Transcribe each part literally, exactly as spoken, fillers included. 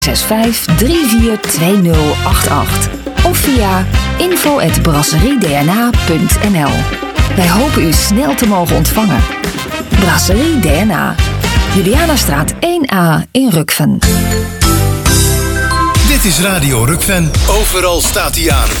zes vijf drie vier twee nul acht acht of via info at brasserie d n a punt n l. Wij hopen u snel te mogen ontvangen. Brasserie D N A, Julianastraat één A in Rukven. Dit is Radio Rukven. Overal staat hij aan.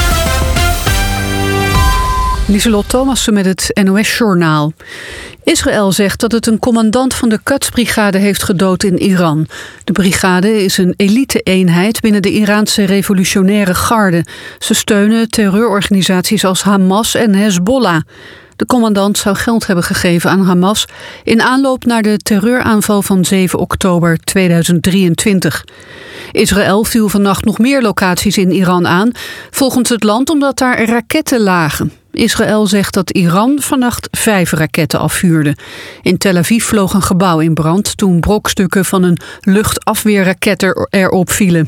Lieselot Thomassen met het N O S-journaal. Israël zegt dat het een commandant van de Quds-brigade heeft gedood in Iran. De brigade is een elite-eenheid binnen de Iraanse revolutionaire garde. Ze steunen terreurorganisaties als Hamas en Hezbollah. De commandant zou geld hebben gegeven aan Hamas in aanloop naar de terreuraanval van zeven oktober tweeduizend drieëntwintig. Israël viel vannacht nog meer locaties in Iran aan, volgens het land omdat daar raketten lagen. Israël zegt dat Iran vannacht vijf raketten afvuurde. In Tel Aviv vloog een gebouw in brand toen brokstukken van een luchtafweerraket er- erop vielen.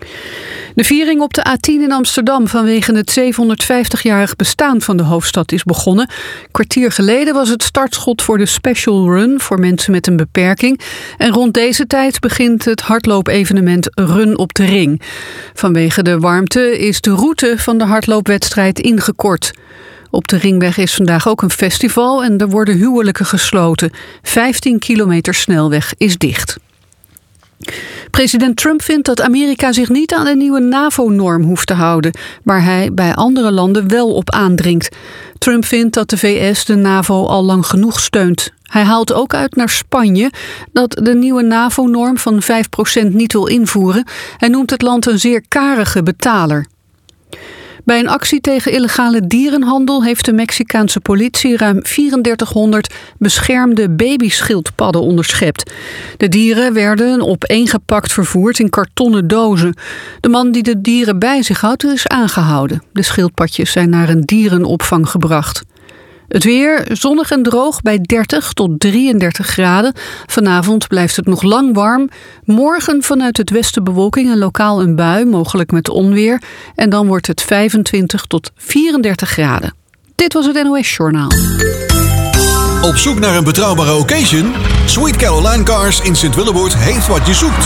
De viering op de A tien in Amsterdam vanwege het zevenhonderdvijftigjarig bestaan van de hoofdstad is begonnen. Een kwartier geleden was het startschot voor de Special Run voor mensen met een beperking. En rond deze tijd begint het hardloopevenement Run op de Ring. Vanwege de warmte is de route van de hardloopwedstrijd ingekort. Op de Ringweg is vandaag ook een festival en er worden huwelijken gesloten. vijftien kilometer snelweg is dicht. President Trump vindt dat Amerika zich niet aan de nieuwe NAVO-norm hoeft te houden, waar hij bij andere landen wel op aandringt. Trump vindt dat de V S de NAVO al lang genoeg steunt. Hij haalt ook uit naar Spanje dat de nieuwe NAVO-norm van vijf procent niet wil invoeren. Hij noemt het land een zeer karige betaler. Bij een actie tegen illegale dierenhandel heeft de Mexicaanse politie ruim drieëndertighonderd beschermde babyschildpadden onderschept. De dieren werden opeengepakt vervoerd in kartonnen dozen. De man die de dieren bij zich houdt is aangehouden. De schildpadjes zijn naar een dierenopvang gebracht. Het weer zonnig en droog bij dertig tot drieëndertig graden. Vanavond blijft het nog lang warm. Morgen vanuit het westen bewolking en lokaal een bui, mogelijk met onweer. En dan wordt het vijfentwintig tot vierendertig graden. Dit was het N O S-journaal. Op zoek naar een betrouwbare occasion? Sweet Caroline Cars in Sint-Willeboord heeft wat je zoekt.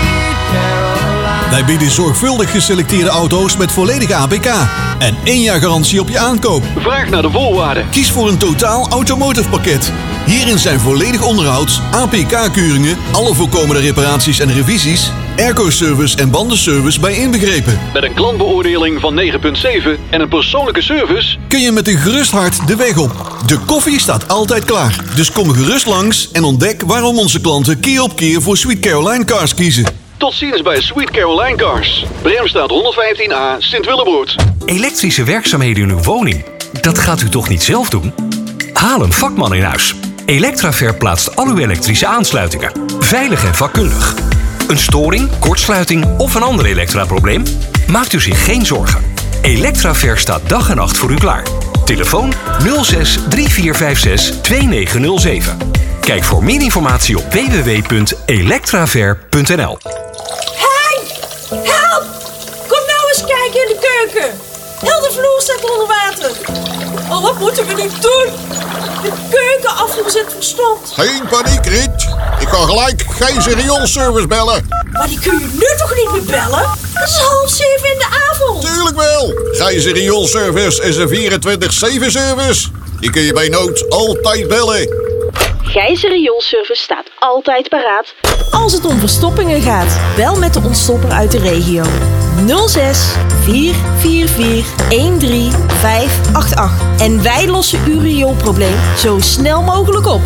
Wij bieden zorgvuldig geselecteerde auto's met volledige A P K en één jaar garantie op je aankoop. Vraag naar de voorwaarden. Kies voor een totaal automotive pakket. Hierin zijn volledig onderhoud, A P K-keuringen, alle voorkomende reparaties en revisies, airco-service en bandenservice bij inbegrepen. Met een klantbeoordeling van negen komma zeven en een persoonlijke service Kun je met een gerust hart de weg op. De koffie staat altijd klaar. Dus kom gerust langs en ontdek waarom onze klanten keer op keer voor Sweet Caroline Cars kiezen. Tot ziens bij Sweet Caroline Cars. Bremstraat honderdvijftien A, Sint-Willeboord. Elektrische werkzaamheden in uw woning? Dat gaat u toch niet zelf doen? Haal een vakman in huis. Electraver plaatst al uw elektrische aansluitingen. Veilig en vakkundig. Een storing, kortsluiting of een ander elektraprobleem? Maakt u zich geen zorgen. Electraver staat dag en nacht voor u klaar. Telefoon nul zes drie vier vijf zes twee negen nul zeven. Kijk voor meer informatie op w w w punt electraver punt n l. Hey! Help! Kom nou eens kijken in de keuken. Heel de vloer staat onder water. Oh, wat moeten we nu doen? De keuken afgezet verstomd. Geen paniek, Riet. Ik kan gelijk Gijzer rioolservice bellen. Maar die kun je nu toch niet meer bellen? Het is half zeven in de avond. Tuurlijk wel. Gijzer rioolservice is een vierentwintig zeven service. Die kun je bij nood altijd bellen. Gijzer Rioolservice staat altijd paraat. Als het om verstoppingen gaat, bel met de ontstopper uit de regio. nul zes vier vier vier een drie vijf acht acht. En wij lossen uw rioolprobleem zo snel mogelijk op.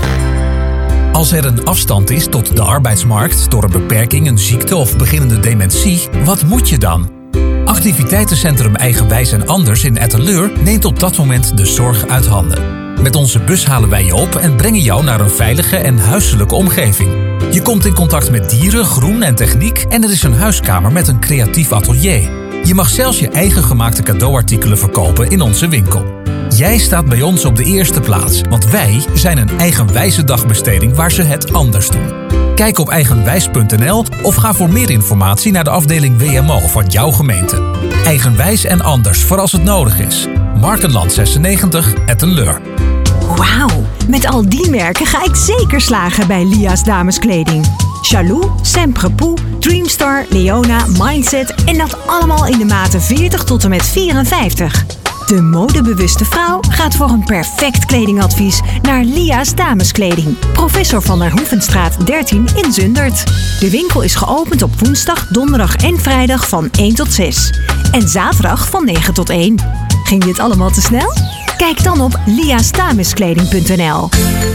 Als er een afstand is tot de arbeidsmarkt door een beperking, een ziekte of beginnende dementie, wat moet je dan? Activiteitencentrum Eigenwijs en Anders in Etteleur neemt op dat moment de zorg uit handen. Met onze bus halen wij je op en brengen jou naar een veilige en huiselijke omgeving. Je komt in contact met dieren, groen en techniek en er is een huiskamer met een creatief atelier. Je mag zelfs je eigen gemaakte cadeauartikelen verkopen in onze winkel. Jij staat bij ons op de eerste plaats, want wij zijn een eigenwijze dagbesteding waar ze het anders doen. Kijk op eigenwijs punt n l of ga voor meer informatie naar de afdeling W M O van jouw gemeente. Eigenwijs en Anders voor als het nodig is. Markenland zesennegentig, Etteleur. Wauw, met al die merken ga ik zeker slagen bij Lia's Dameskleding. Chalou, Sempre Pou, Dreamstar, Leona, Mindset en dat allemaal in de maten veertig tot en met vierenvijftig. De modebewuste vrouw gaat voor een perfect kledingadvies naar Lia's Dameskleding. Professor van der Hoevenstraat dertien in Zundert. De winkel is geopend op woensdag, donderdag en vrijdag van één tot zes. En zaterdag van negen tot één. Ging dit allemaal te snel? Kijk dan op liasdameskleding punt n l.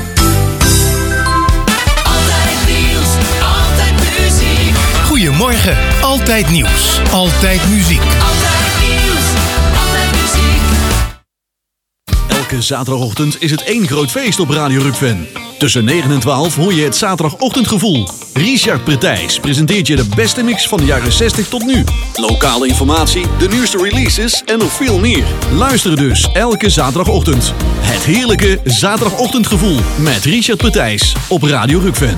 Goedemorgen, altijd nieuws, altijd muziek. Altijd nieuws, altijd muziek. Elke zaterdagochtend is het één groot feest op Radio Rukven. Tussen negen en twaalf hoor je het zaterdagochtendgevoel. Richard Pretijs presenteert je de beste mix van de jaren zestig tot nu. Lokale informatie, de nieuwste releases en nog veel meer. Luister dus elke zaterdagochtend. Het heerlijke zaterdagochtendgevoel met Richard Pretijs op Radio Rukven.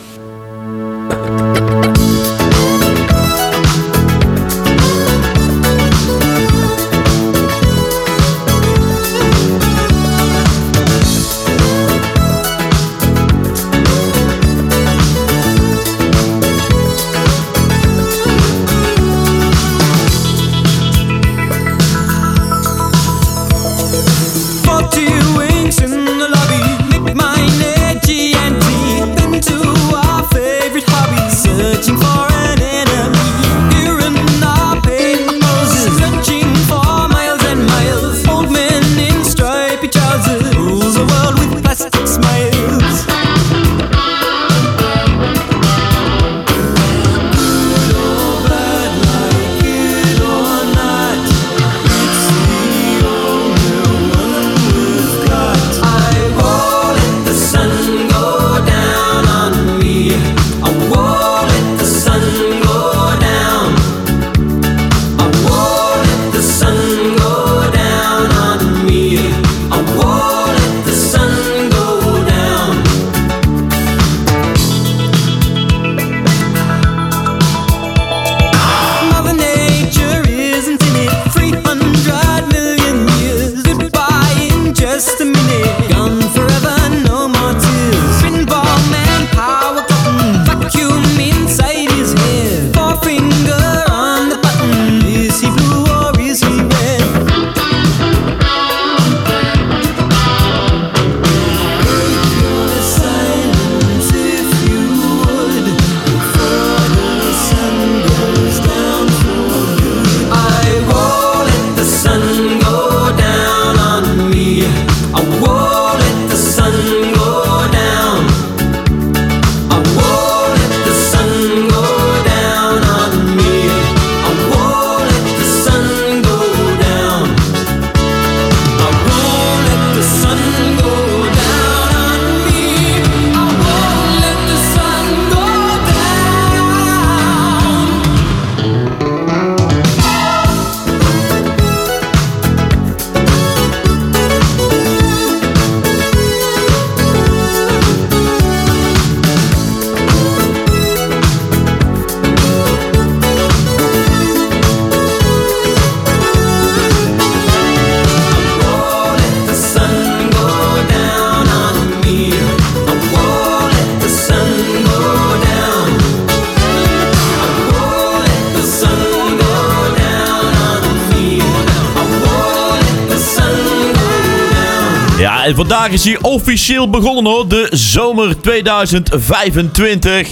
En vandaag is hij officieel begonnen hoor, de zomer tweeduizend vijfentwintig.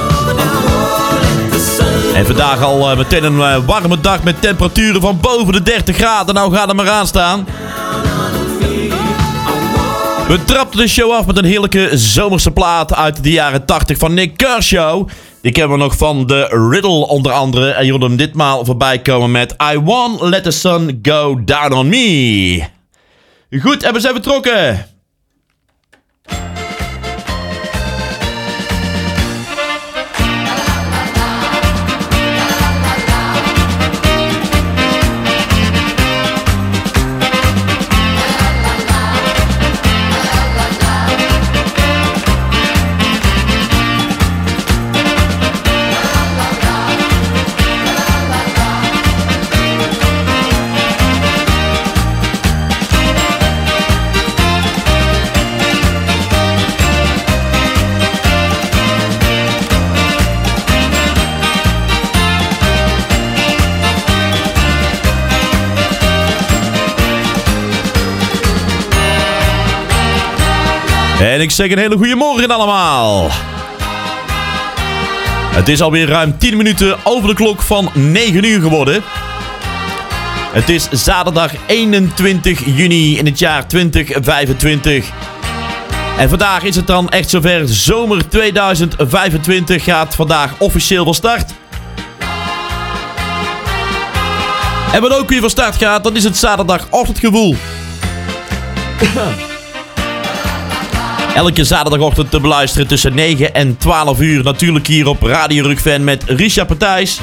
En vandaag al uh, meteen een uh, warme dag met temperaturen van boven de dertig graden. Nou gaat er maar aan staan. We trapten de show af met een heerlijke zomerse plaat uit de jaren tachtig van Nick Kershaw. Die kennen we nog van de Riddle onder andere. En je hoorde hem ditmaal voorbij komen met I Won't Let the Sun Go Down on Me. Goed, en we zijn vertrokken. En ik zeg een hele goede morgen allemaal. Het is alweer ruim tien minuten over de klok van negen uur geworden. Het is zaterdag eenentwintig juni in het jaar twintig vijfentwintig. En vandaag is het dan echt zover. Zomer tweeduizend vijfentwintig gaat vandaag officieel van start. En wat ook weer van start gaat, dat is het zaterdagochtendgevoel. Elke zaterdagochtend te beluisteren tussen negen en twaalf uur. Natuurlijk hier op Radio Rukven met Richard Partijs.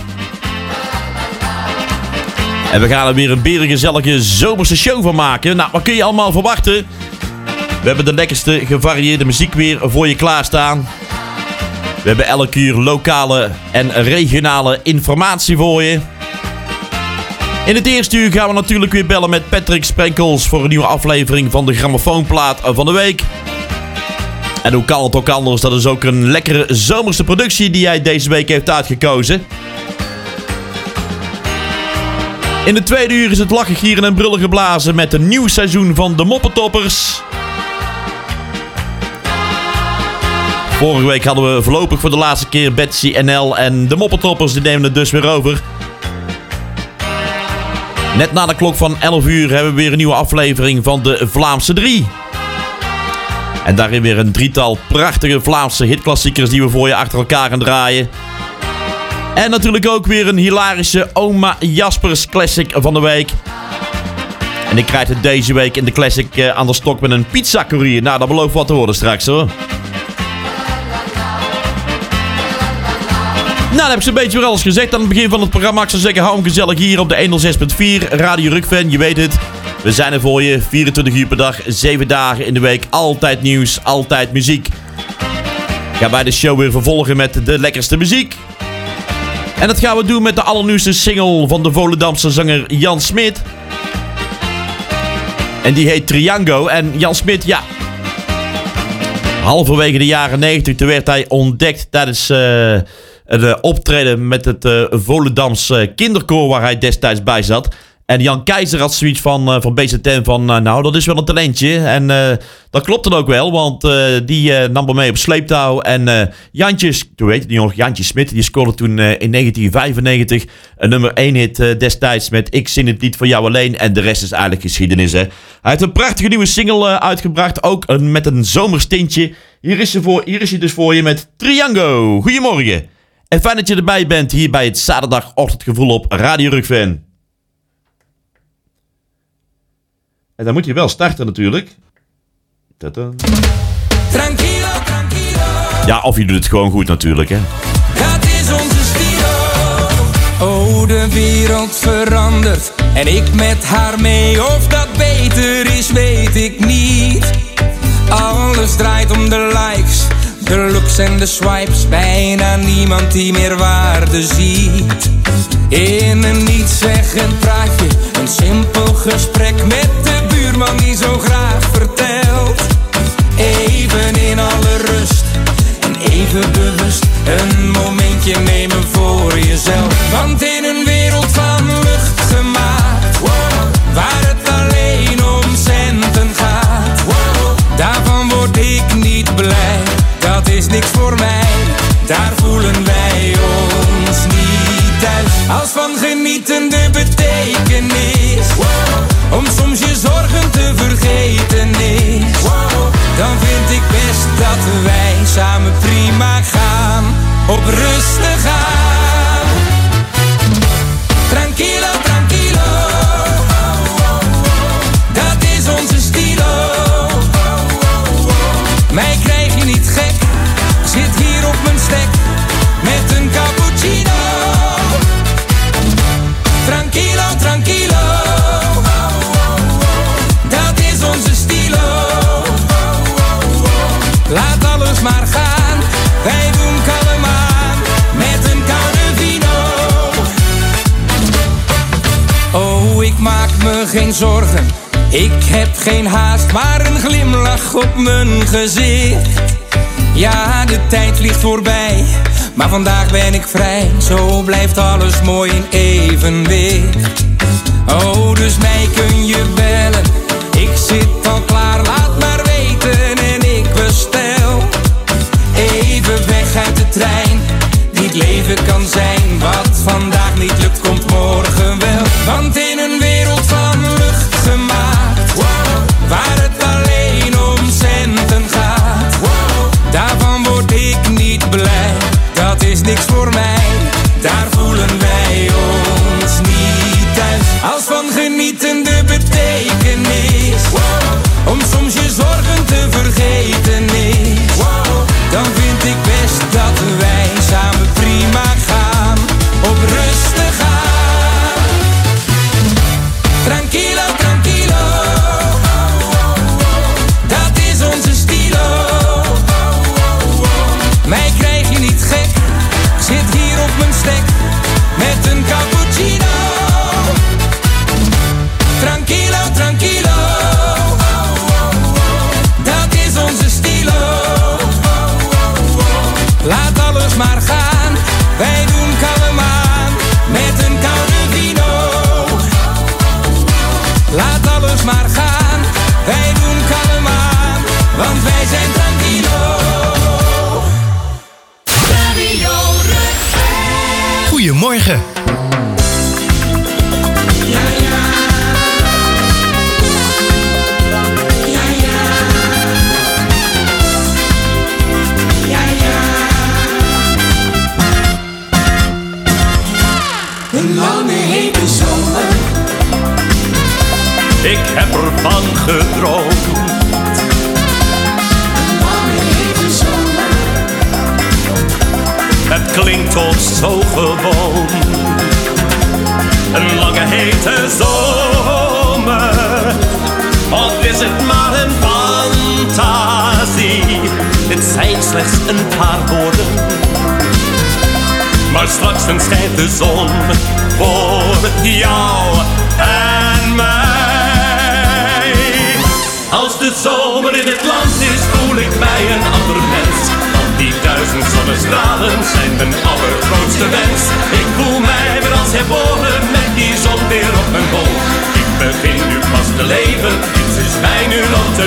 En we gaan er weer een berengezellige zomerse show van maken. Nou, wat kun je allemaal verwachten? We hebben de lekkerste gevarieerde muziek weer voor je klaarstaan. We hebben elke uur lokale en regionale informatie voor je. In het eerste uur gaan we natuurlijk weer bellen met Patrick Sprenkels voor een nieuwe aflevering van de grammofoonplaat van de week. En hoe kan het ook anders? Dat is ook een lekkere zomerse productie die hij deze week heeft uitgekozen. In de tweede uur is het lachen, gieren en brullen geblazen met een nieuw seizoen van de Moppetoppers. Vorige week hadden we voorlopig voor de laatste keer Betsy N L en de Moppetoppers, die nemen het dus weer over. Net na de klok van elf uur hebben we weer een nieuwe aflevering van de Vlaamse drie. En daarin weer een drietal prachtige Vlaamse hitklassiekers die we voor je achter elkaar gaan draaien. En natuurlijk ook weer een hilarische Oma Jaspers classic van de week. En ik krijg het deze week in de classic uh, aan de stok met een pizza courier. Nou, dat belooft wat te worden straks hoor. Nou, dan heb ik zo'n beetje weer alles gezegd aan het begin van het programma. Ik zou zeggen, hou hem gezellig hier op de honderdzes punt vier Radio Rukven. Je weet het, we zijn er voor je vierentwintig uur per dag, zeven dagen in de week. Altijd nieuws, altijd muziek. Gaan wij de show weer vervolgen met de lekkerste muziek. En dat gaan we doen met de allernieuwste single van de Volendamse zanger Jan Smit. En die heet Triango. En Jan Smit, ja, halverwege de jaren negentig, toen werd hij ontdekt tijdens uh, een optreden met het uh, Volendamse kinderkoor waar hij destijds bij zat. En Jan Keizer had zoiets van, uh, van B Z N van, uh, nou, dat is wel een talentje. En uh, dat klopt dan ook wel, want uh, die uh, nam hem mee op sleeptouw. En uh, Jantje, toen weet je nog, Jantje Smit, die scoorde toen uh, in negentien vijfennegentig een nummer één hit uh, destijds met Ik zing het lied voor jou alleen. En de rest is eigenlijk geschiedenis, hè. Hij heeft een prachtige nieuwe single uh, uitgebracht, ook uh, met een zomerstintje. Hier is, ze voor, hier is hij dus voor je met Triango. Goedemorgen. En fijn dat je erbij bent hier bij het zaterdagochtendgevoel op Radio Rukven. En dan moet je wel starten natuurlijk. Tranquilo, tranquilo. Ja, of je doet het gewoon goed natuurlijk, hè. Dat is onze stilo. Oh, de wereld verandert en ik met haar mee. Of dat beter is, weet ik niet. Alles draait om de likes, de looks en de swipes. Bijna niemand die meer waarde ziet. In een nietszeggend praatje, een simpel gesprek met de buurman die zo graag vertelt. Even in alle rust en even bewust een momentje nemen voor jezelf. Want in een wereld van lucht gemaakt, wow, waar het alleen om centen gaat, wow, daarvan word ik niet blij. Dat is niks voor mij, daar voelen wij ons niet thuis. Als van genieten de betekenis, wow, om soms je zorgen te vergeten is, wow, dan vind ik best dat wij samen prima gaan, op rustig aan. Tranquilo, tranquilo, dat is onze stilo. Mij krijg je niet gek, zit hier op mijn stek met een cappuccino. Tranquilo, tranquilo, dat is onze stilo. Laat alles maar gaan, wij doen kalm aan met een koude vino. Oh, ik maak me geen zorgen, ik heb geen haast, maar een glimlach op mijn gezicht. Ja, de tijd vliegt voorbij, maar vandaag ben ik vrij. Zo blijft alles mooi in evenwicht. Oh, dus mij kun je bellen, ik zit al klaar, laat maar weten en ik besluit. een cappuccino. Tranquilo, tranquilo, dat is onze stilo. Laat alles maar gaan, wij doen kalm aan met een koude vino. Laat alles maar gaan, wij doen kalm aan, want wij zijn tranquilo. Goedemorgen. Een lange hete zomer. Ik heb ervan gedroomd. Een lange hete zomer. Het klinkt toch zo gewoon. Een lange hete zomer. Of is het maar een fantasie? Het zijn slechts een paar woorden. Maar straks dan schijnt de zon voor jou en mij. Als de zomer in het land is, voel ik mij een ander mens. Want die duizend zonnestralen zijn mijn allergrootste wens. Ik voel mij weer als herboren met die zon weer op mijn bol. Ik begin nu pas te leven, iets is mij nu nog te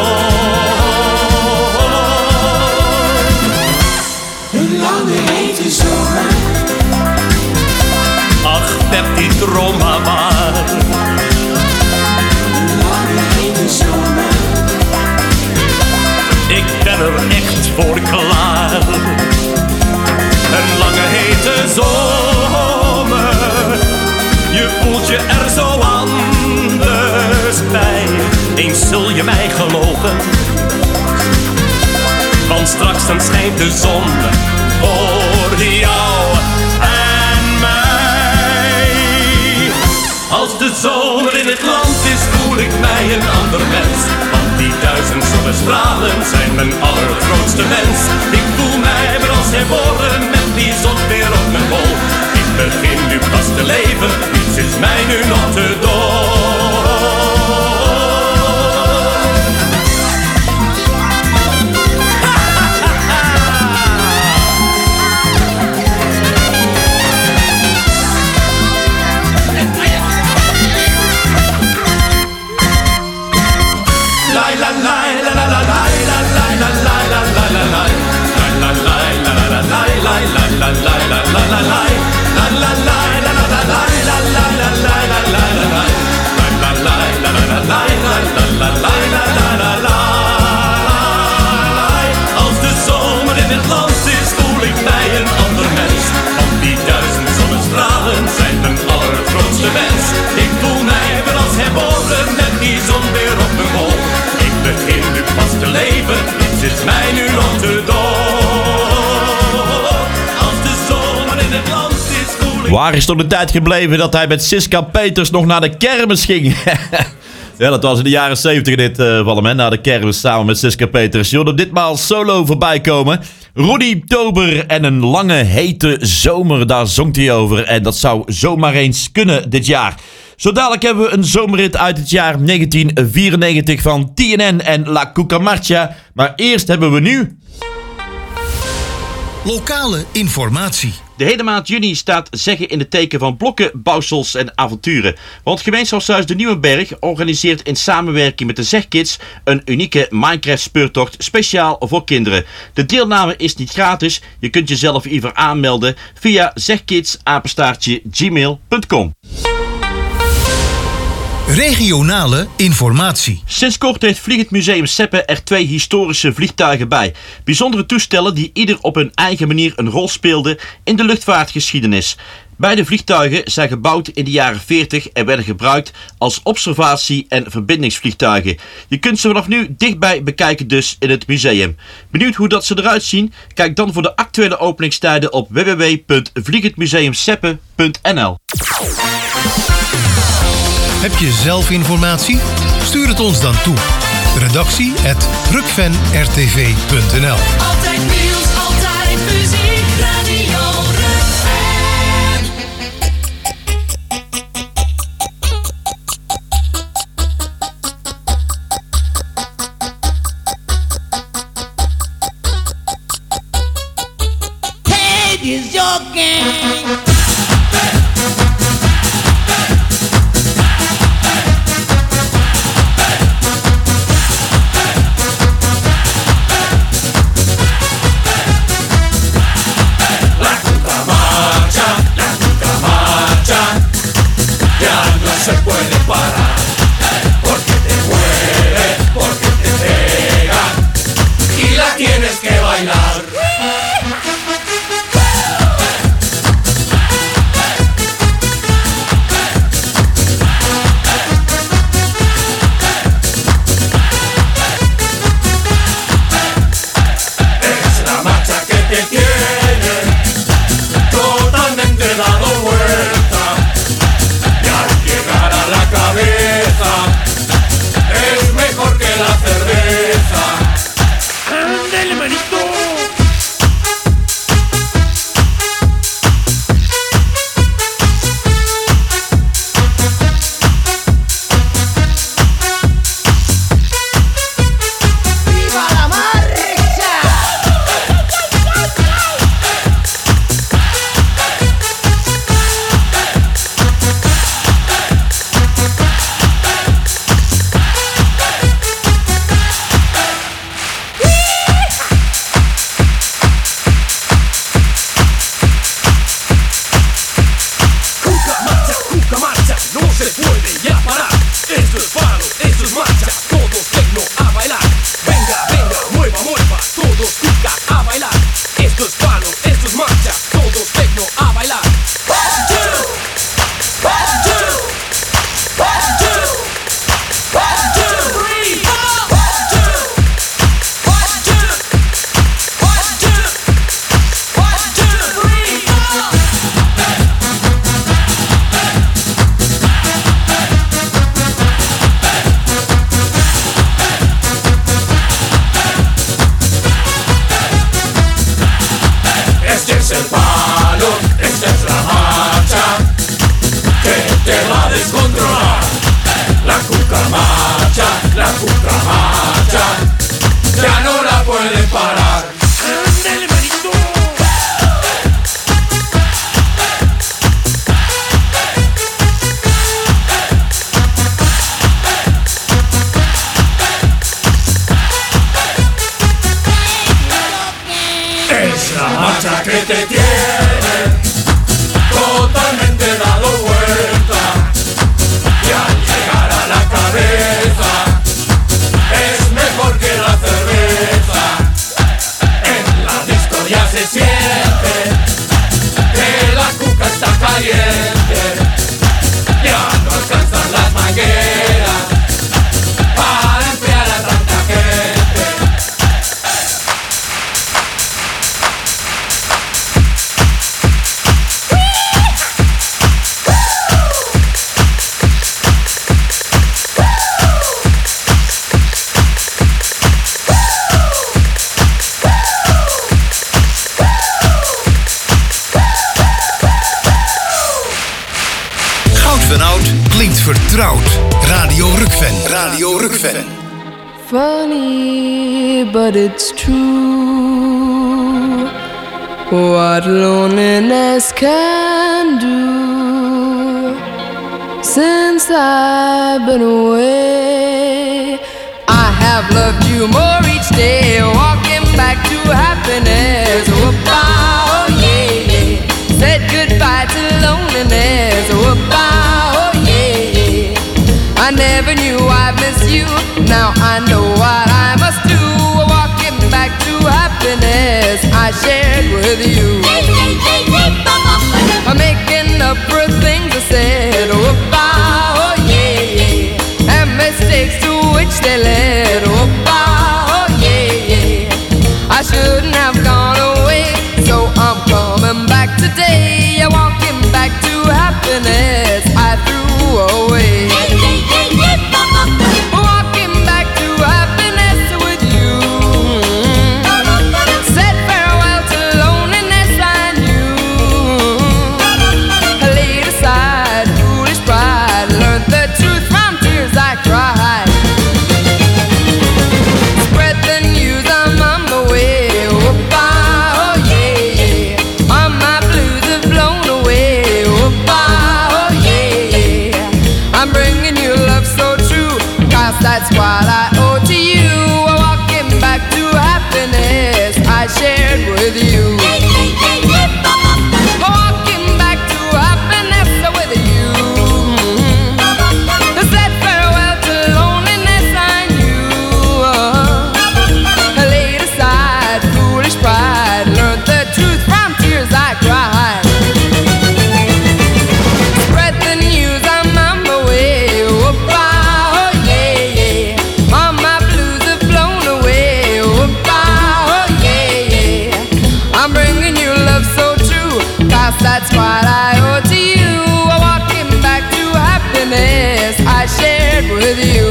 dol. Een lange hete zomer. Ach, heb die droom maar waar. Een lange hete zomer. Ik ben er echt voor klaar. Een lange hete zomer. Je voelt je er zo anders bij. Eens zul je mij geloven. Want straks dan schijnt de zon voor jou en mij. Als de zomer in het land is, voel ik mij een ander mens. Want die duizend zonnestralen zijn mijn allergrootste wens. Ik voel mij weer als herboren met die zon weer op mijn bol. Ik begin nu pas te leven, iets is mij nu nog te dol. Als de zomer in het land is, voel ik mij een ander mens. Want die duizend zonnestralen zijn mijn allergrootste wens. Ik voel mij weer als herboren met die zon weer op mijn bol. Ik begin nu pas te leven, iets is mij nu nog te dol. Als de zomer in het land is, voel ik... Waar is toch de tijd gebleven dat hij met Siska Peters nog naar de kermis ging? Ja, dat was in de jaren zeventig dit uh, van hem, hè? Naar de kermis samen met Siska Peters. Je hoorde ditmaal solo voorbij komen. Rudy Tober en een lange hete zomer, daar zongt hij over. En dat zou zomaar eens kunnen dit jaar. Zo dadelijk hebben we een zomerrit uit het jaar negentien vierennegentig van T N N en La Cucaracha. Maar eerst hebben we nu... Lokale informatie. De hele maand juni staat zeggen in het teken van blokken, bouwsels en avonturen. Want Gemeenschapshuis de Nieuwenberg organiseert in samenwerking met de Zegkids een unieke Minecraft-speurtocht speciaal voor kinderen. De deelname is niet gratis. Je kunt jezelf hiervoor aanmelden via zegkids apenstaartje gmail punt com. Regionale informatie. Sinds kort heeft Vliegend Museum Seppen er twee historische vliegtuigen bij. Bijzondere toestellen die ieder op hun eigen manier een rol speelden in de luchtvaartgeschiedenis. Beide vliegtuigen zijn gebouwd in de jaren veertig en werden gebruikt als observatie- en verbindingsvliegtuigen. Je kunt ze vanaf nu dichtbij bekijken dus in het museum. Benieuwd hoe dat ze eruit zien? Kijk dan voor de actuele openingstijden op w w w punt vliegendmuseumseppen punt n l. Heb je zelf informatie? Stuur het ons dan toe. Redactie at rukven r t v punt n l. Altijd nieuws, altijd muziek, Radio Rukven. van oud klinkt vertrouwd. Radio Rukven. Radio Rukven. Funny, but it's true. What loneliness can do. Since I've been away, I have loved you more each day. Walking back to happiness. Oh, yeah, yeah. Said goodbye to loneliness. Oh, yeah. I never knew I'd miss you. Now I know what I must do. Walking back to happiness I shared with you. I'm making up for things I said. Oh, oh yeah, yeah. And mistakes to which they led. Oh, oh yeah, yeah. I shouldn't have gone away, so I'm coming back today. I'm walking back to happiness I threw away. Walking back to happiness with you. Said farewell to loneliness I knew. I laid aside foolish pride, learned the truth from tears I cried. Spread the news, I'm on my way. Oh, bye, oh yeah, yeah. All my blues have blown away. Oh, bye, oh yeah, yeah. I'm bringing you love so true, 'cause that's what I owe to you. Walking back to happiness I shared with you. Walking back to happiness with you. Said farewell to loneliness I knew. I laid aside foolish pride, learned the truth from tears I cried. Spread the news, I'm on my way. Oh, bye, oh yeah, yeah. All my blues have blown away. Oh, bye, oh yeah, yeah. I'm bringing you love so true, 'cause that's what I owe to you. Walking back to happiness I shared with you.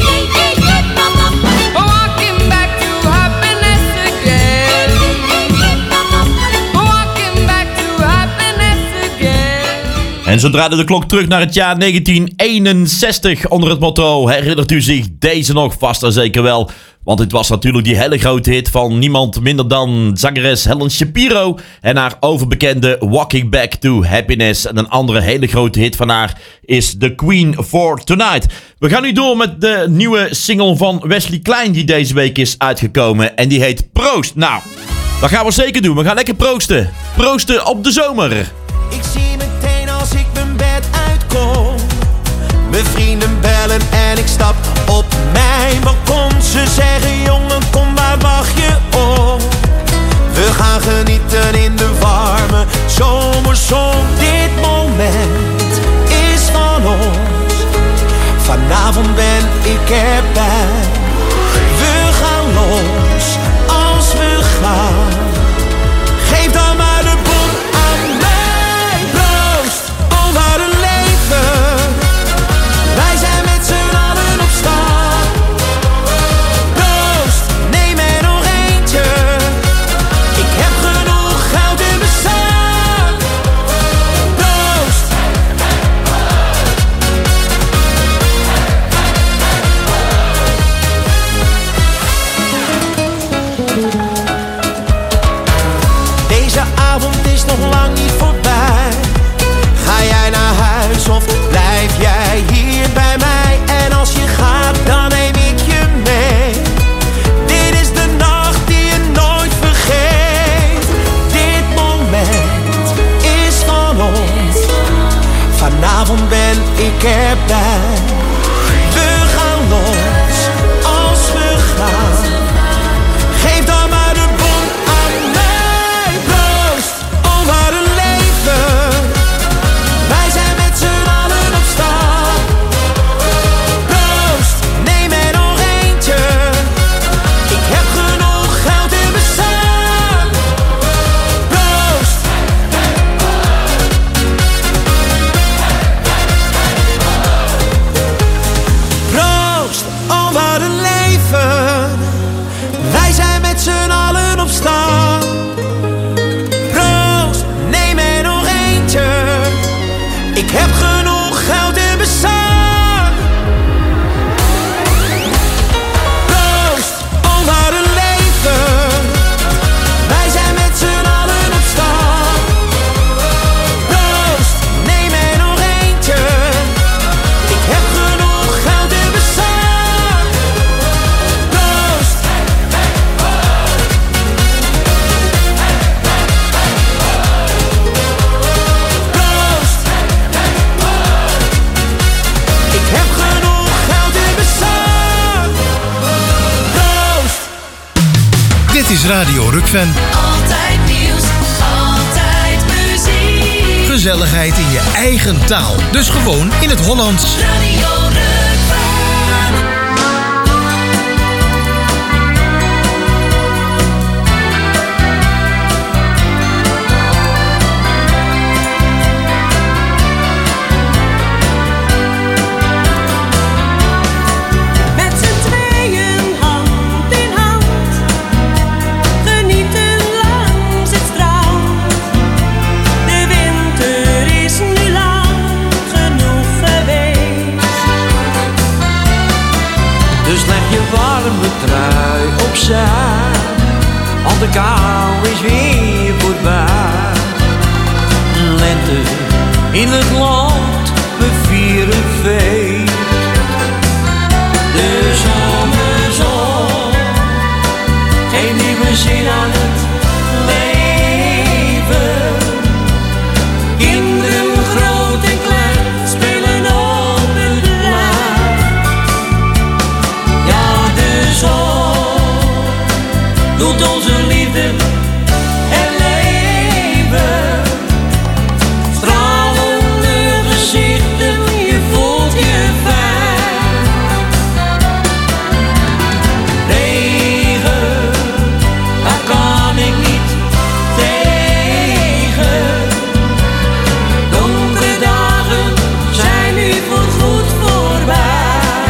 Walking back to happiness again. Walking back to happiness again. En zo draaide de klok terug naar het jaar negentien eenenzestig onder het motto: herinnert u zich deze nog? Vast en zeker wel. Want dit was natuurlijk die hele grote hit van niemand minder dan zangeres Helen Shapiro en haar overbekende Walking Back to Happiness. En een andere hele grote hit van haar is The Queen for Tonight. We gaan nu door met de nieuwe single van Wesley Klein die deze week is uitgekomen. En die heet Proost. Nou, dat gaan we zeker doen. We gaan lekker proosten. Proosten op de zomer. Ik zie meteen als ik mijn bed uitkom, mijn vrienden bellen en ik stap op mijn balkon. Ze zeggen jongen kom waar wacht je op? We gaan genieten in de warme zomerzon. Dit moment is van ons. Vanavond ben ik erbij. We gaan los als we gaan. Geef dan maar de boel aan mij. Proost, oh wat een leven. Wij zijn met z'n allen op stap. Proost, neem er nog eentje. Ik heb genoeg geld in mijn zak. Proost. Deze avond is nog lang niet voorbij. Ga jij naar huis of blijf jij hier bij mij? En als je gaat, dan neem ik je mee. Dit is de nacht die je nooit vergeet. Dit moment is van ons. Vanavond ben ik erbij. We gaan los als we gaan. Geef dan maar de bon aan mij. Proost, oh wat een leven. Wij zijn met z'n allen op stap. Proost, neem er nog eentje. Ik heb genoeg geld in mijn zak. Proost. Proost, oh wat een leven. Wij zijn met z'n allen op stap. Proost, neem er nog eentje. Ik heb genoeg geld Radio Rukven. Altijd nieuws, altijd muziek. Gezelligheid in je eigen taal. Dus gewoon in het Hollands. Radio Rukven. Trui opzij, want de kou is weer voorbij. Lente in het land, we vieren feest. De zomerzon geeft nieuwe zin aan het leven. Kinderen groot en klein spelen op het plein. Ja, de zon doet onze liefde en leven. Stralende gezichten, je voelt je fijn. Regen, daar kan ik niet tegen. Donkere dagen zijn nu voorgoed voorbij.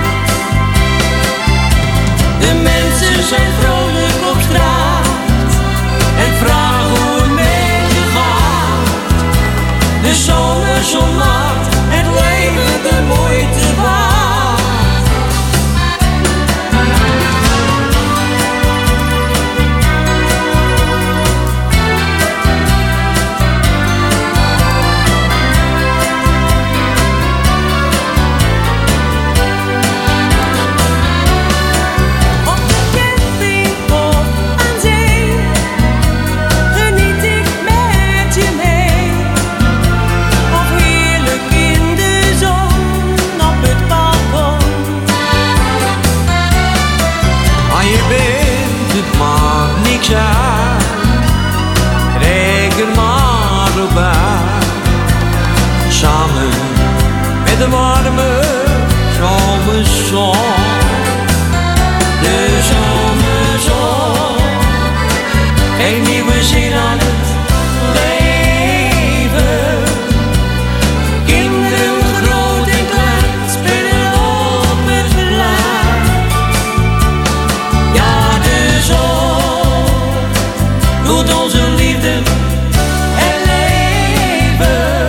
De mensen zijn vrolijk op straat en vragen hoe het met je gaat. De zomerzon maakt het leven de moeite waard. Op de camping of aan zee geniet ik met je mee. Of heerlijk in de zon op het balkon. Waar je bent, het maakt niks uit. Trek er maar op uit. Samen met de warme zomerzon. De zomerzon geeft nieuwe zin aan het leven. Kinderen groot en klein spelen op het plein. Ja, de zon doet onze liefde en leven.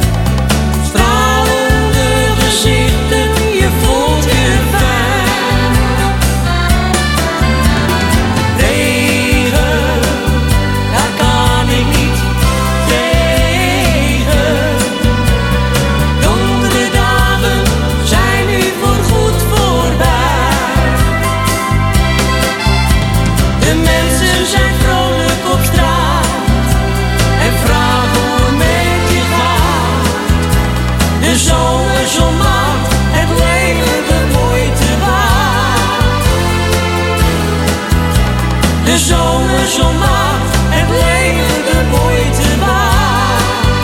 Stralende gezichten, je voelt je fijn. Regen, daar kan ik niet tegen. Donkere dagen zijn nu voorgoed voorbij. De mensen zijn vrolijk op straat en vragen hoe het met je gaat. De zomerzon maakt het leven de moeite waard. De zomerzon maakt het leven de moeite waard.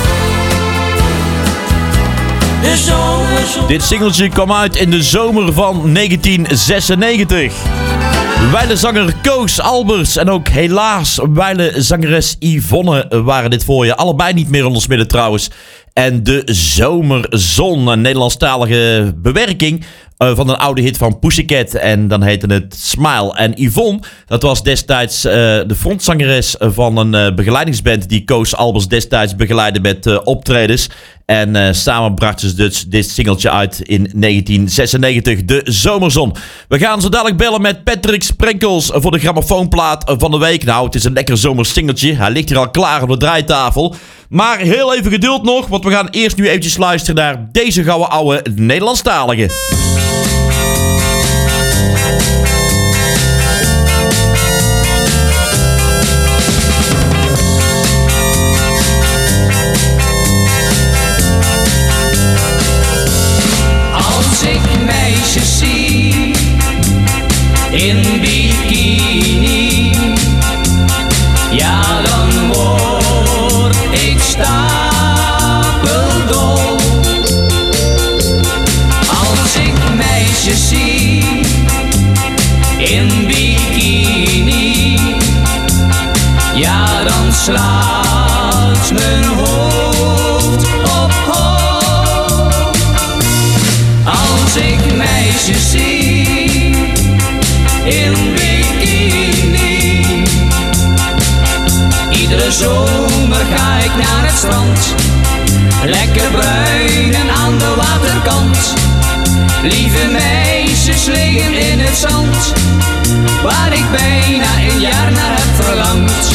De zomerzon. Dit singeltje kwam uit in de zomer van negentien zesennegentig. Wijle-zanger Koos Albers en ook helaas wijle-zangeres Yvonne waren dit voor je. Allebei niet meer in ons midden trouwens. En de zomerzon, een Nederlandstalige bewerking uh, van een oude hit van Pussycat. En dan heette het Smile. En Yvonne, dat was destijds uh, de frontzangeres van een uh, begeleidingsband die Koos Albers destijds begeleidde met uh, optredens. En uh, samen brachten ze dus dit singeltje uit in negentien zesennegentig, de zomerzon. We gaan zo dadelijk bellen met Patrick Sprenkels voor de grammofoonplaat van de week. Nou, het is een lekker zomers singeltje. Hij ligt hier al klaar op de draaitafel. Maar heel even geduld nog, want we gaan eerst nu eventjes luisteren naar deze gouden oude Nederlandstalige. Als ik meisjes zie in bikini, kant. Lieve meisjes liggen in het zand, waar ik bijna een jaar naar heb verlangd.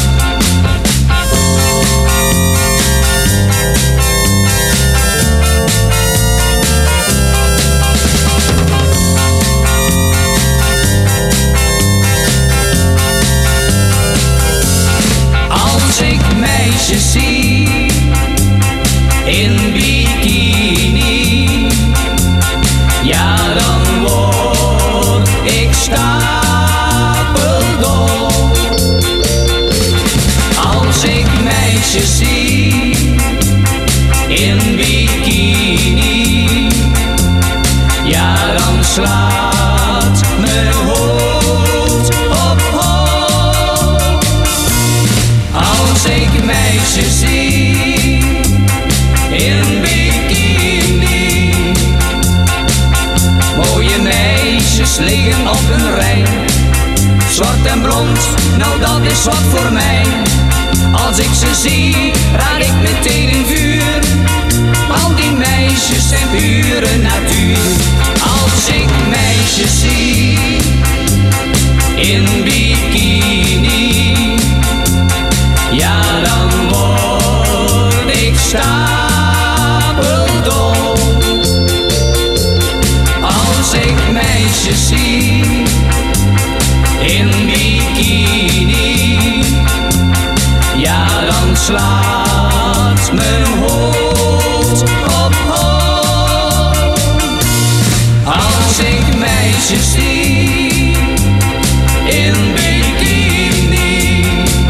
Als ik meisjes zie in bikini, ja dan word ik stapeldol. Als ik meisjes zie in bikini, ja dan slaat mijn hoofd op hol. Als ik meisjes zie in bikini, mooie meisjes liggen op een rij, zwart en blond, nou dat is wat voor mij. Als ik ze zie, raak ik meteen in vuur, al die meisjes zijn pure natuur. Als ik meisjes zie in bikini, ja dan word ik stapeldol. Als ik meisjes zie in bikini, ja dan slaat mijn hoofd op hol. Als ik meisjes zie in bikini,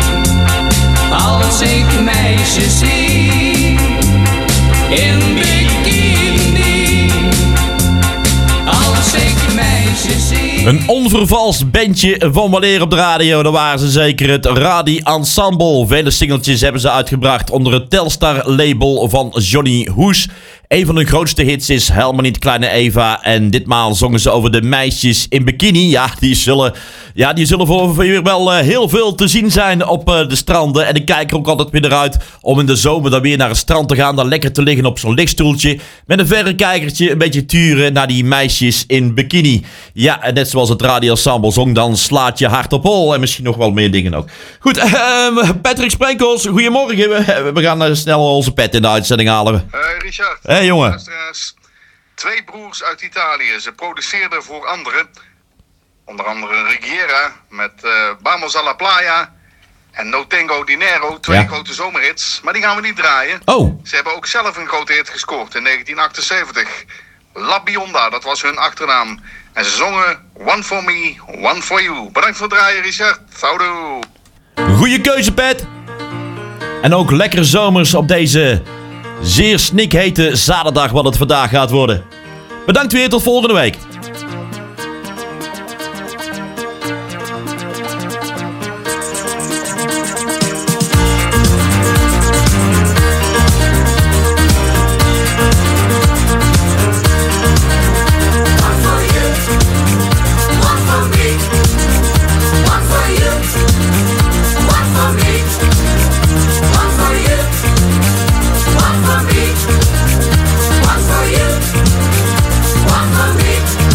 als ik meisjes zie in bikini, als ik meisjes zie. Een onvervalst bandje van weleer op de radio. Daar waren ze zeker, het Radi Ensemble. Vele singeltjes hebben ze uitgebracht onder het Telstar label van Johnny Hoes. Een van hun grootste hits is Helemaal niet Kleine Eva. En ditmaal zongen ze over de meisjes in bikini. Ja, die zullen, ja, die zullen voor weer wel uh, heel veel te zien zijn op uh, de stranden. En ik kijk er ook altijd weer eruit om in de zomer dan weer naar het strand te gaan. Dan lekker te liggen op zo'n lichtstoeltje. Met een verrekijkertje, een beetje turen naar die meisjes in bikini. Ja, en net zoals het Radio Ensemble zong, dan slaat je hart op hol. En misschien nog wel meer dingen ook. Goed, uh, Patrick Sprenkels, goedemorgen. We, we gaan uh, snel onze pet in de uitzending halen. Hey Richard. Hé hey, jongen. Luisteraars. Twee broers uit Italië. Ze produceerden voor anderen. Onder andere Rigiera met uh, Vamos a la Playa en No Tengo Dinero. Twee Ja. grote zomerhits. Maar die gaan we niet draaien. Oh. Ze hebben ook zelf een grote hit gescoord in negentien achtenzeventig. La Bionda, dat was hun achternaam. En ze zongen One for Me, One for You. Bedankt voor het draaien, Richard. Houdoe. Goeie keuze, Pet. En ook lekker zomers op deze zeer snikhete zaterdag wat het vandaag gaat worden. Bedankt weer, tot volgende week. One for me,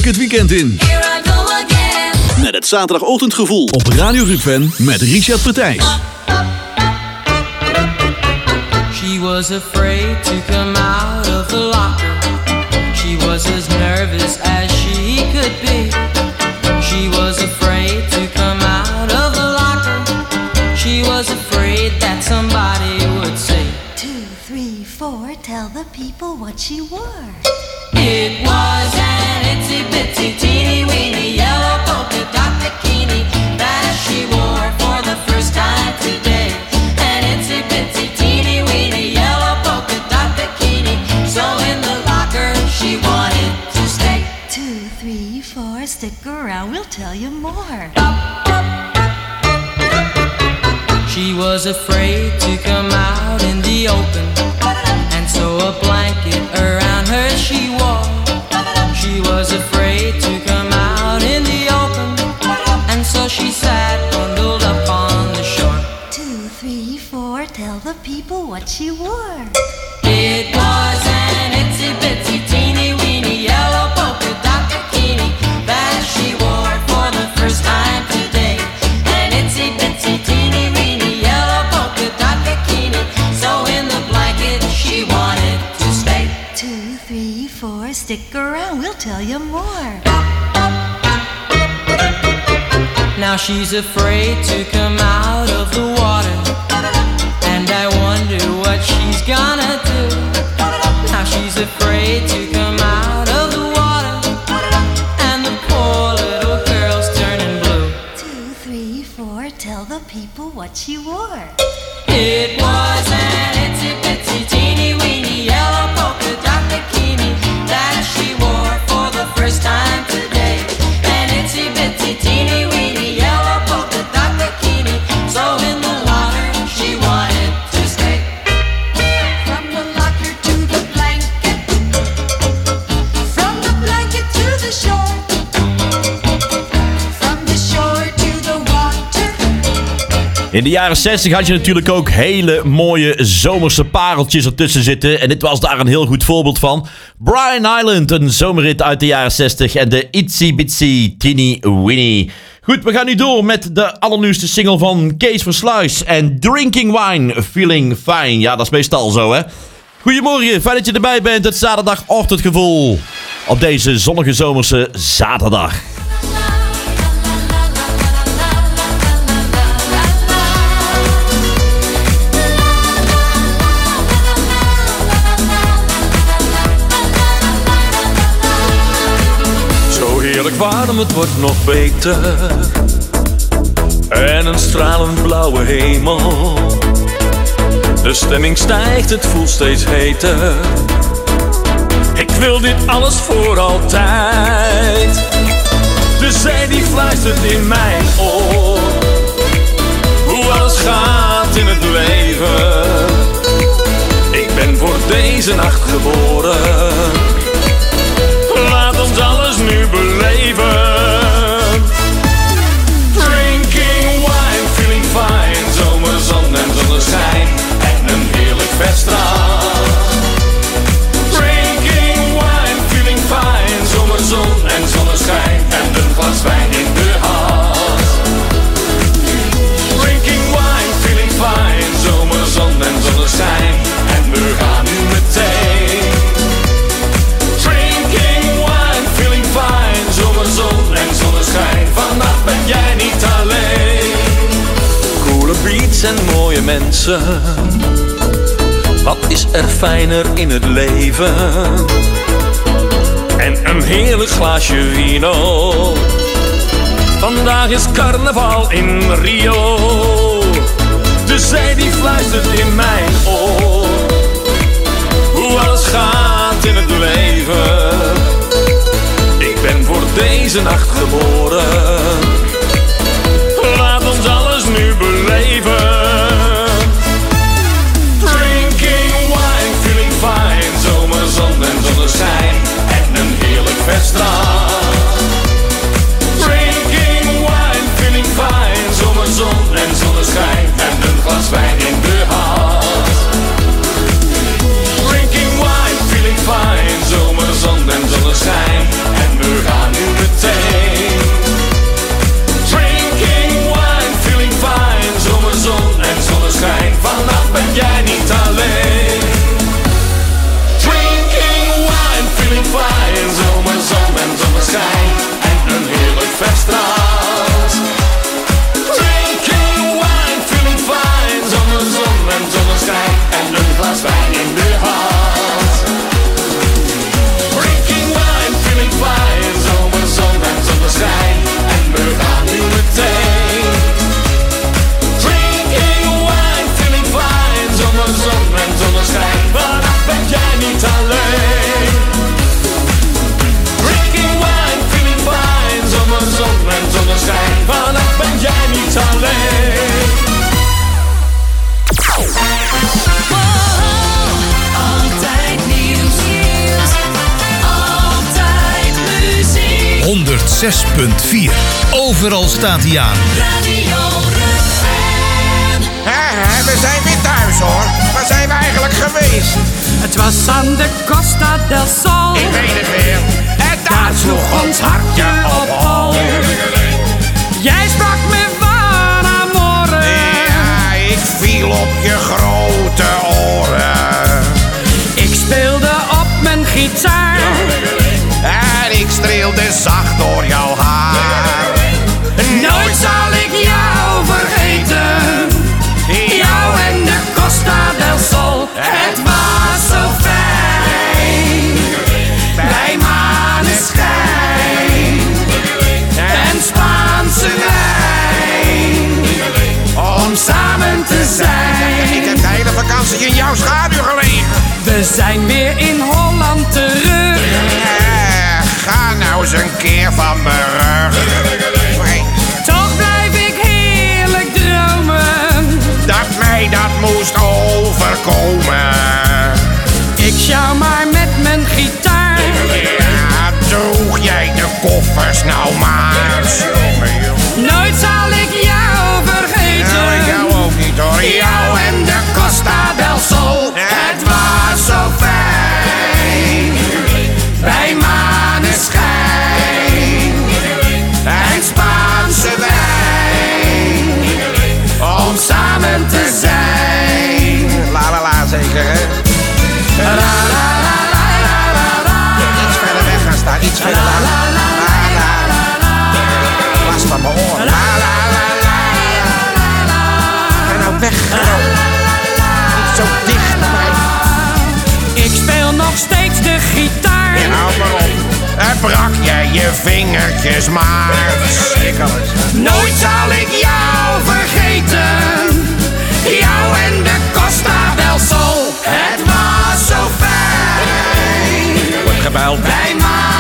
vrolijk het weekend in. Met het zaterdagochtendgevoel op Radio Rukven met Richard Pretijs. She was afraid to come out of the locker. She was as nervous as she could be. She was afraid to come out of the locker. She was afraid that somebody would say, Two, three, four, tell the people what she wore. it was an itsy bitsy teeny weeny yellow polka dot bikini that she wore for the first time today. An itsy bitsy teeny weeny yellow polka dot bikini. So in the locker she wanted to stay. Two, three, four, stick around, we'll tell you more. She was afraid to come out in the open, and so a blanket around her she wore. She was afraid to come out in the open, and so she sat bundled up on the shore. Two, three, four, tell the people what she wore. It was an itsy bitsy teeny weeny yellow polka dot bikini that she wore for the first time today. An itsy bitsy teeny weeny yellow polka dot bikini. So in the blanket she wanted to stay. Two, three, four, stick around, we'll tell you more. Now she's afraid to come out of the water, and I wonder what she's gonna do. Now she's afraid to come out of the water, and the poor little girl's turning blue. Two, three, four, tell the people what she wore. It was an itsy bitsy teeny weeny yellow polka dot bikini that she wore for the first time today. An itsy bitsy teeny weeny yellow polka dot bikini. So in the water she wanted to stay. From the locker to the blanket, from the blanket to the shore, from the shore to the water. In de jaren zestig had je natuurlijk ook hele mooie zomerse pareltjes ertussen zitten. En dit was daar een heel goed voorbeeld van. Brian Island, een zomerrit uit de jaren zestig. En de Itsy Bitsy Teeny Winnie. Goed, we gaan nu door met de allernieuwste single van Kees Versluis. En Drinking Wine, Feeling Fine. Ja, dat is meestal zo, hè. Goedemorgen, fijn dat je erbij bent. Het zaterdagochtendgevoel. Op deze zonnige zomerse zaterdag. Heerlijk warm, het wordt nog beter. En een stralend blauwe hemel. De stemming stijgt, het voelt steeds heter. Ik wil dit alles voor altijd. De zee die fluistert in mijn oor. Hoe alles gaat in het leven. Ik ben voor deze nacht geboren. Laat ons alles nu beleven. Drinking wine, feeling fine. Zomerzon en zonneschijn. En een heerlijk feststrand. Drinking wine, feeling fine. Zomerzon en zonneschijn. En een glas wijn in de hand. Drinking wine, feeling fine. Zomerzon en zonneschijn. En we gaan nu meteen. Zomerzon en zonneschijn, vannacht ben jij niet alleen. Coole beats en mooie mensen. Wat is er fijner in het leven? En een heerlijk glaasje vino. Vandaag is carnaval in Rio. De zee die fluistert in mijn oor. Hoe alles gaat in het leven. Ik ben voor deze nacht geboren. Laat ons alles nu beleven. Drinking wine, feeling fine. Zomerzon en zonneschijn. En een heerlijk feststrand. Drinking wine, feeling fine. Zomerzon en zonneschijn. En een glas wijn in de hand. Drinking wine, feeling fine. Zomerzon en zonneschijn. En we gaan nu zes punt vier. Overal staat hij aan. Radio Rukven. Hè, hè, we zijn weer thuis hoor. Waar zijn we eigenlijk geweest? Het was aan de Costa del Sol. Ik weet het weer. En daar sloeg ons hartje op hol. Jij sprak me van amore. Ja, ik viel op je grote oren. Ik speelde op mijn gitaar. En ik streelde zacht door jouw haar. Nooit zal ik jou vergeten. Jou en de Costa del Sol. Het was zo fijn. Bij maneschijn. En Spaanse wijn. Om samen te zijn. Ik heb de hele vakantie in jouw schaduw gelegen. We zijn weer in Holland terug. Eh, ga nou eens een keer van me rug. Toch blijf ik heerlijk dromen. Dat mij dat moest overkomen. Ik sjouw maar met mijn gitaar. Ja, droeg jij de koffers nou maar. Nooit zal ik jou vergeten. Nou, ik jou ook niet hoor. Jou en de Costa del Sol. Het was zo fijn. Bij maneschijn. En Spaanse wijn. Om samen te zijn. La la la zeker hè. La la la la la la la. Iets verder weg gaan staan. Iets verder weg. La la la la. Last van mijn oren. La la la la la la. Ga nou weg. Niet zo dicht bij. Ik speel nog steeds de gitaar. Ja, hou maar op. En brak jij je vingertjes maar. Ik kan het. Nooit zal ik jou vergeten. Jou en de Costa del Sol. Het was zo fijn. Wordt gebeld. Bij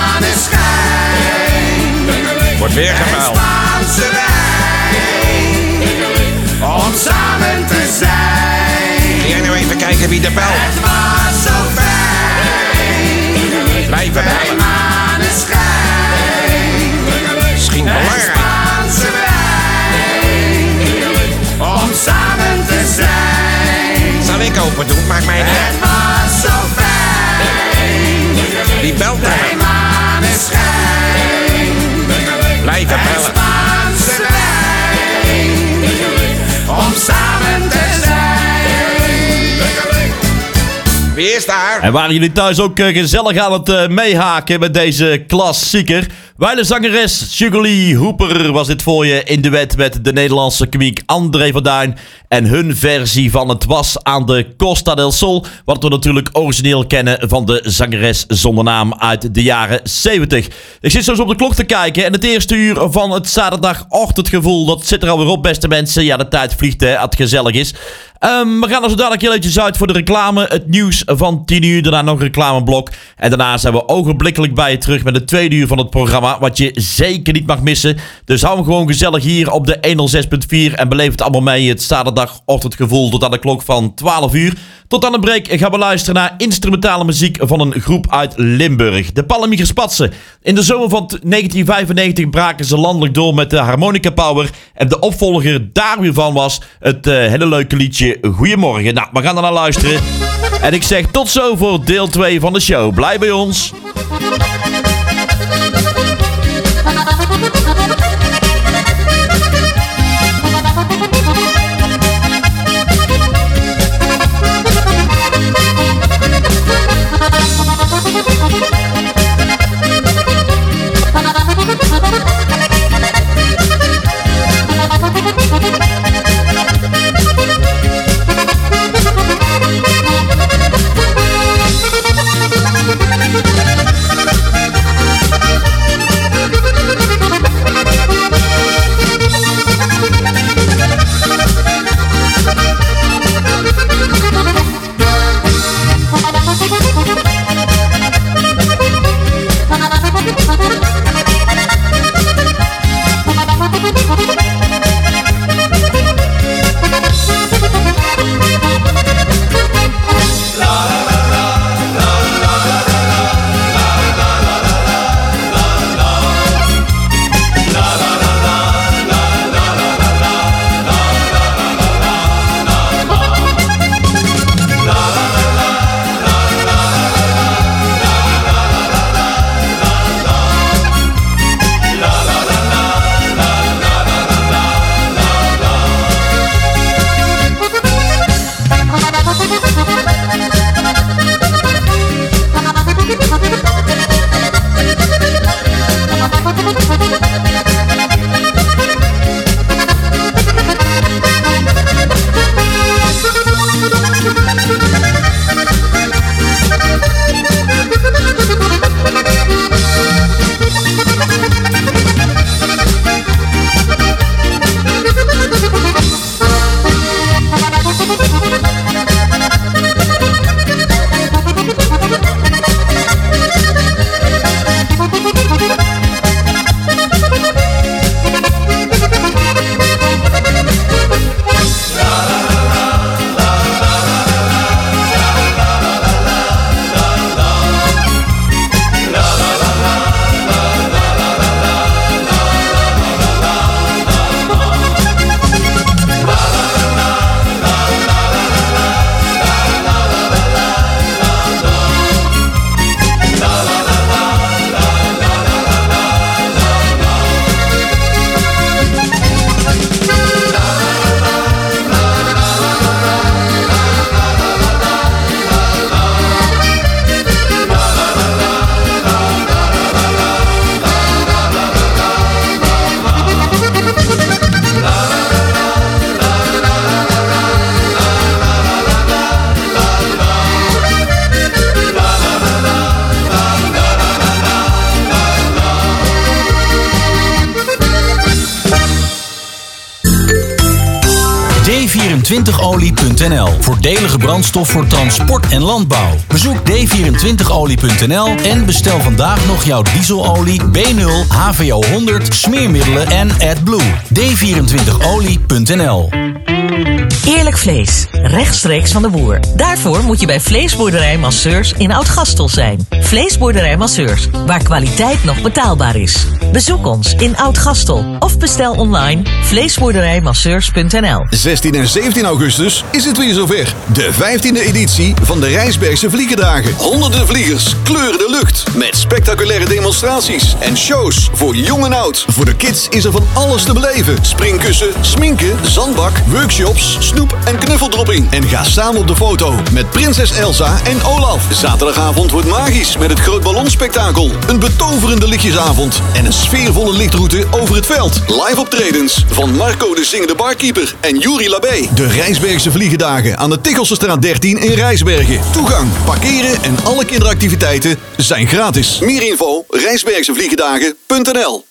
maneschijn. Wordt weer gebeld. En Spaanse wijn. Om samen te zijn. Ga jij nou even kijken wie er belt? Het was zo fijn. Blijven Bij bellen. maneschijn. Misschien En belangrijk. Spaanse wijn. Om samen te zijn. Zal ik open doen? Maakt mij niet Het uit. was zo fijn. Wie belt er? Bij maneschijn. Blijven En bellen. Spaanse wijn. Om samen te zijn. Wie is daar? En waren jullie thuis ook uh, gezellig aan het uh, meehaken met deze klassieker? Wijle zangeres Sugarly Hooper was dit voor je in duet met de Nederlandse komiek André van Duin. En hun versie van Het was aan de Costa del Sol. Wat we natuurlijk origineel kennen van de zangeres zonder naam uit de jaren zeventig. Ik zit zo eens op de klok te kijken. En het eerste uur van het zaterdagochtendgevoel, dat zit er alweer op, beste mensen. Ja, de tijd vliegt, hè, als het gezellig is. Um, we gaan er zo dadelijk heel eventjes uit voor de reclame. Het nieuws van tien uur. Daarna nog een reclameblok. En daarna zijn we ogenblikkelijk bij je terug met het tweede uur van het programma. Wat je zeker niet mag missen. Dus hou hem gewoon gezellig hier op de honderdzes punt vier. En beleef het allemaal mee. Het zaterdagochtendgevoel tot aan de klok van twaalf uur. Tot aan de break gaan we luisteren naar instrumentale muziek van een groep uit Limburg. De Palmiger Spatsen. In de zomer van negentien vijfennegentig braken ze landelijk door met de Harmonica Power. En de opvolger daar weer van was het uh, hele leuke liedje Goedemorgen. Nou, we gaan er naar luisteren. En ik zeg tot zo voor deel twee van de show. Blijf bij ons. vierentwintig olie punt n l. Voordelige brandstof voor transport en landbouw. Bezoek d vierentwintig olie punt n l en bestel vandaag nog jouw dieselolie, B nul, H V O honderd, smeermiddelen en AdBlue. d vierentwintig olie punt n l. Eerlijk vlees, rechtstreeks van de boer. Daarvoor moet je bij Vleesboerderij Masseurs in Oud-Gastel zijn. Vleesboerderij Masseurs, waar kwaliteit nog betaalbaar is. Bezoek ons in Oud-Gastel of bestel online vleesboerderijmasseurs punt n l. zestien en zeventien augustus is het weer zover. De vijftiende editie van de Rijsbergse Vliegendagen. Honderden vliegers kleuren de lucht met spectaculaire demonstraties en shows voor jong en oud. Voor de kids is er van alles te beleven. Springkussen, sminken, zandbak, workshops, snoep en knuffeldropping. En ga samen op de foto met prinses Elsa en Olaf. Zaterdagavond wordt magisch met het Groot Ballonspektakel. Een betoverende lichtjesavond en een sfeervolle lichtroute over het veld. Live optredens van Marco de Zingende Barkeeper en Juri Labé. De Rijsbergse Vliegendagen aan de Tikkelsestraat dertien in Rijsbergen. Toegang, parkeren en alle kinderactiviteiten zijn gratis. Meer info rijsbergsevliegendagen punt n l.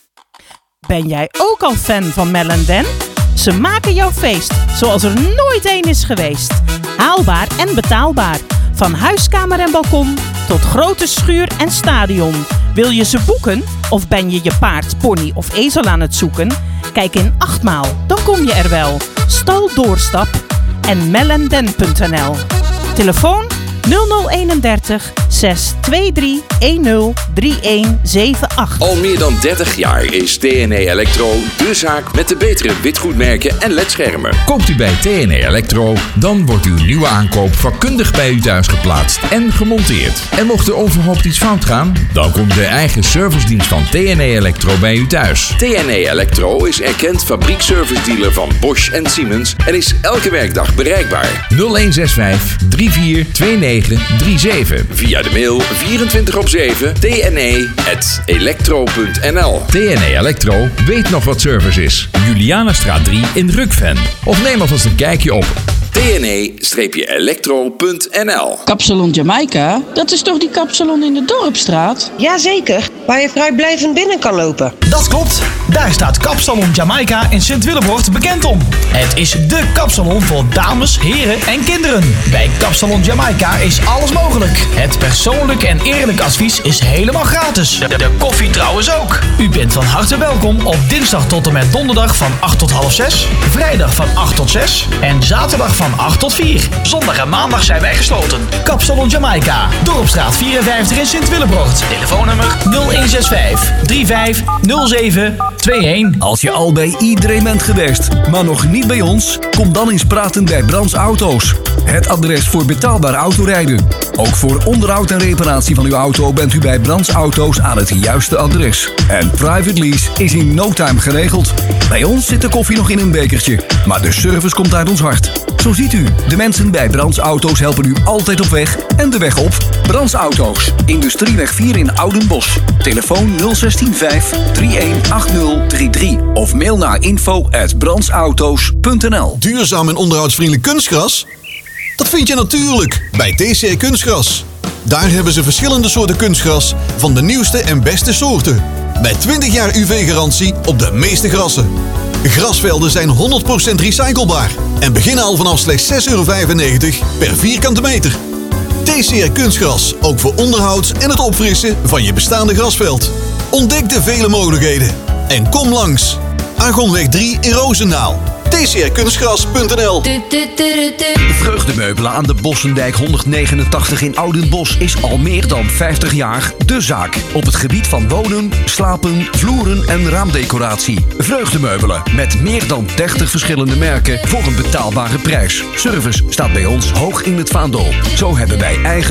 Ben jij ook al fan van Mel en Dan? Ze maken jouw feest zoals er nooit één is geweest. Haalbaar en betaalbaar. Van huiskamer en balkon tot grote schuur en stadion. Wil je ze boeken? Of ben je je paard, pony of ezel aan het zoeken? Kijk in Achtmaal, dan kom je er wel. Stal Doorstap en melenden punt n l. Telefoon nul nul eenendertig zes twee drie een nul drie een zeven acht. Al meer dan dertig jaar is T N E Electro de zaak met de betere witgoedmerken en ledschermen. Koopt u bij T N E Electro, dan wordt uw nieuwe aankoop vakkundig bij u thuis geplaatst en gemonteerd. En mocht er onverhoopt iets fout gaan, dan komt de eigen servicedienst van T N E Electro bij u thuis. T N E Electro is erkend fabriekservice-dealer van Bosch en Siemens en is elke werkdag bereikbaar. nul een zes vijf drie vier twee negen drie zeven. Via de mail vierentwintig op zeven t n e at electro punt n l. T N E Electro weet nog wat service is. Julianastraat drie in Rukven. Of neem alvast een kijkje op t n e electro punt n l. Kapsalon Jamaica, dat is toch die kapsalon in de Dorpstraat? Jazeker, waar je vrijblijvend binnen kan lopen. Dat klopt, daar staat Kapsalon Jamaica in Sint-Willebroort bekend om. Het is dé kapsalon voor dames, heren en kinderen. Bij Kapsalon Jamaica is alles mogelijk. Het persoonlijk en eerlijk advies is helemaal gratis. De, de koffie trouwens ook. U bent van harte welkom op dinsdag tot en met donderdag van acht tot half zes, vrijdag van acht tot zes en zaterdag van van acht tot vier. Zondag en maandag zijn wij gesloten. Kapsalon Jamaica, Dorpstraat vierenvijftig in Sint-Willebroort. Telefoonnummer nul een zes vijf drie vijf nul zeven twee een. Als je al bij iedereen bent geweest, maar nog niet bij ons, kom dan eens praten bij Brands Auto's. Het adres voor betaalbaar autorijden. Ook voor onderhoud en reparatie van uw auto bent u bij Brands Auto's aan het juiste adres. En private lease is in no time geregeld. Bij ons zit de koffie nog in een bekertje, maar de service komt uit ons hart. Zo ziet u, de mensen bij Brands Auto's helpen u altijd op weg en de weg op. Brands Auto's, Industrieweg vier in Oudenbosch. Telefoon nul zes vijf drie een acht nul drie drie of mail naar info at brandsauto's punt n l. Duurzaam en onderhoudsvriendelijk kunstgras? Dat vind je natuurlijk bij T C R Kunstgras. Daar hebben ze verschillende soorten kunstgras van de nieuwste en beste soorten. Met twintig jaar U V-garantie op de meeste grassen. Grasvelden zijn honderd procent recyclebaar en beginnen al vanaf slechts zes euro vijfennegentig per vierkante meter. T C R Kunstgras, ook voor onderhoud en het opfrissen van je bestaande grasveld. Ontdek de vele mogelijkheden en kom langs. Argonweg drie in Roosendaal. t c r kunstgras punt n l. Vreugdemeubelen aan de Bossendijk honderdnegenentachtig in Oudenbosch is al meer dan vijftig jaar de zaak. Op het gebied van wonen, slapen, vloeren en raamdecoratie. Vreugdemeubelen met meer dan dertig verschillende merken voor een betaalbare prijs. Service staat bij ons hoog in het vaandel. Zo hebben wij eigen